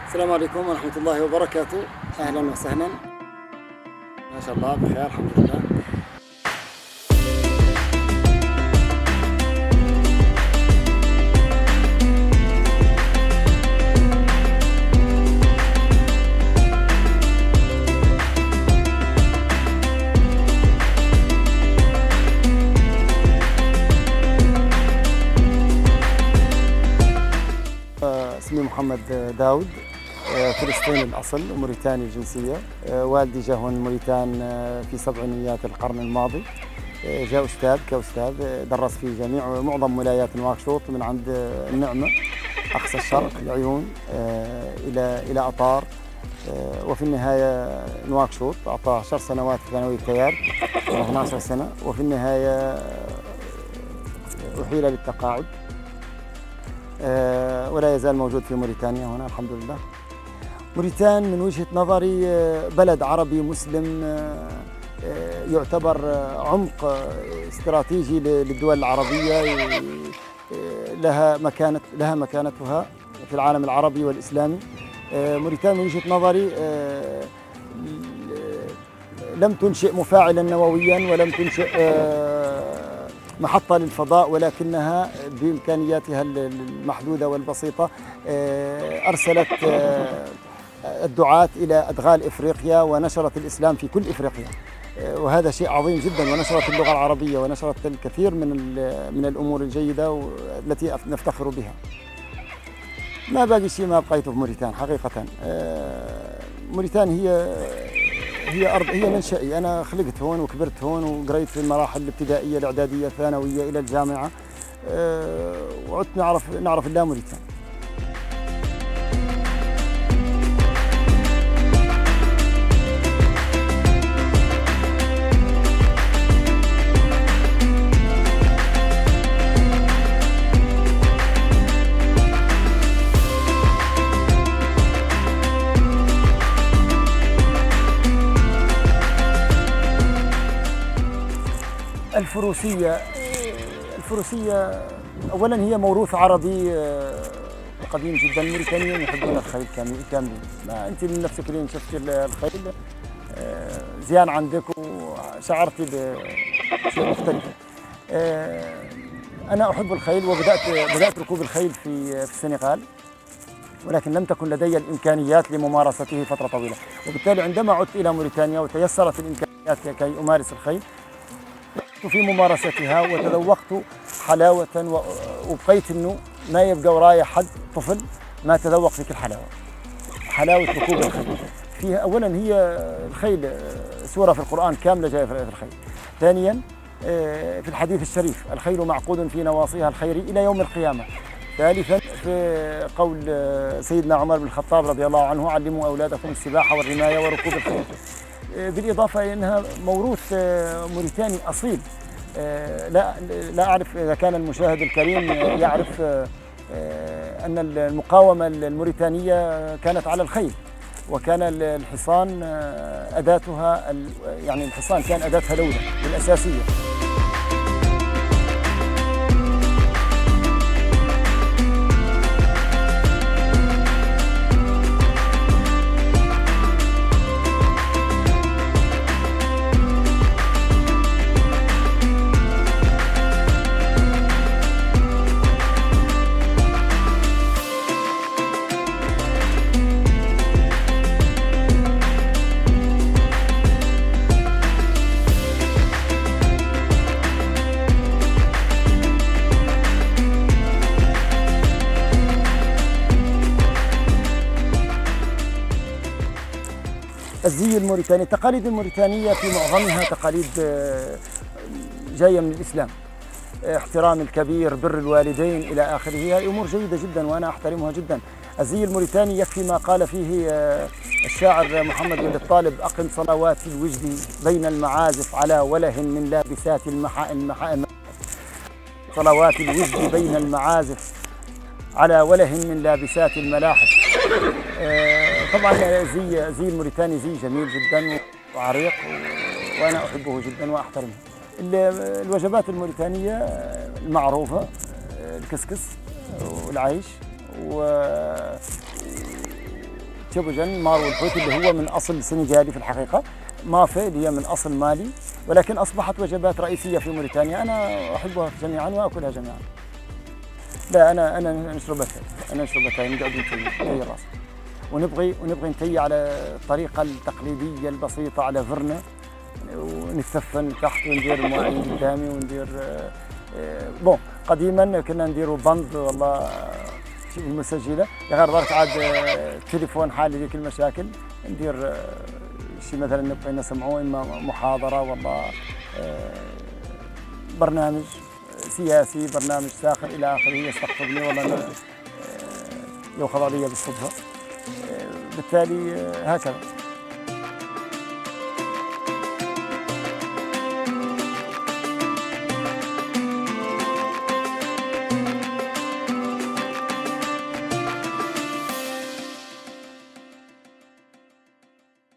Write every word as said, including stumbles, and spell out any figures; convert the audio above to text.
السلام عليكم ورحمة الله وبركاته. أهلا وسهلا. ما شاء الله بخير الحمد لله. اسمي محمد داود، فلسطيني الأصل وموريتاني الجنسية. والدي جاء هون موريتان في سبعينيات القرن الماضي، جاء أستاذ كأستاذ درس في جميع معظم ولايات نواكشوط من عند النعمة أقصى الشرق العيون إلى إلى أطار، وفي النهاية نواكشوط أعطى عشر سنوات في ثانوية التيار اثنتي عشرة سنة، وفي النهاية أحيل للتقاعد ولا يزال موجود في موريتانيا هنا الحمد لله. موريتان من وجهة نظري بلد عربي مسلم يعتبر عمق استراتيجي للدول العربية، لها مكانة لها مكانتها في العالم العربي والإسلامي. موريتان من وجهة نظري لم تنشئ مفاعلا نوويا ولم تنشئ محطة للفضاء، ولكنها بإمكانياتها المحدودة والبسيطة أرسلت الدعاة إلى أدغال إفريقيا ونشرت الإسلام في كل إفريقيا، وهذا شيء عظيم جدا، ونشرت اللغة العربية ونشرت الكثير من من الأمور الجيدة التي نفتخر بها. ما باقي شيء ما بقيته في موريتان حقيقة. موريتان هي هي أرض، هي منشأي، أنا خلقت هون وكبرت هون وقريت في المراحل الابتدائية الإعدادية الثانوية إلى الجامعة، وعدت نعرف نعرف الله موريتان. الفروسية الفروسية أولاً هي موروث عربي قديم جداً. الموريتانيين يحبون الخيل كاملين، ما أنت من نفسك لين شفت الخيل زيان عندك وشعرتي بشيء مختلف. أنا أحب الخيل وبدأت بدأت ركوب الخيل في في السنغال، ولكن لم تكن لدي الإمكانيات لممارسته فترة طويلة، وبالتالي عندما عدت إلى موريتانيا وتيسرت الإمكانيات كي أمارس الخيل في ممارستها وتذوقت حلاوة، وبقيت إنه ما يبقى ورايا حد طفل ما تذوق فيك الحلاوة، حلاوة ركوب الخيل. فيها أولاً هي الخيل سورة في القرآن كاملة جاية في الخيل. ثانياً في الحديث الشريف الخيل معقود في نواصيها الخير إلى يوم القيامة. ثالثاً في قول سيدنا عمر بن الخطاب رضي الله عنه علموا أولادكم السباحة والرماية وركوب الخيل، بالإضافة إلى أنها موروث موريتاني أصيل. لا لا أعرف إذا كان المشاهد الكريم يعرف أن المقاومة الموريتانية كانت على الخيل، وكان الحصان أداتها، يعني الحصان كان أداتها الأولى والأساسية. الزي الموريتاني، التقاليد الموريتانية في معظمها تقاليد جاية من الإسلام، احترام الكبير، بر الوالدين إلى آخره، هي أمور جيدة جدا وأنا أحترمها جدا. الزي الموريتاني يكفي ما قال فيه الشاعر محمد بن الطالب: أقم صلوات الوجد بين المعازف على وله من لابسات المحائن. صلوات الوجد بين المعازف على وله من لابسات الملاحف. طبعا زي زي الموريتاني زي جميل جدا وعريق، وانا احبه جدا واحترمه. الوجبات الموريتانيه المعروفه الكسكس والعيش تشبوجن مارو الحوت اللي هو من أصل سنغالي في الحقيقة، مافي اللي هي من أصل مالي، ولكن أصبحت وجبات رئيسية في موريتانيا. أنا أحبها جميعا وأكلها جميعا. لا أنا أنا نشربها تاي، أنا نشربها تاي نقعد نتي تاي الراس، ونبغي ونبغي نتي على الطريقة التقليدية البسيطة على فرنة، ونتسفن تحت وندير المواعين قدامي وندير آه، آه، بون. قديما كنا نديروا بند والله شوف المسجله غير درك عاد آه، التليفون حالي ذيك المشاكل، ندير آه، شي مثلا نبغي نسمعوه اما محاضره والله آه، برنامج سياسي، برنامج ساخر الى اخره يستقطبني والله أنا، آه، ياخذ علي بالصدفه. آه، بالتالي آه، هكذا.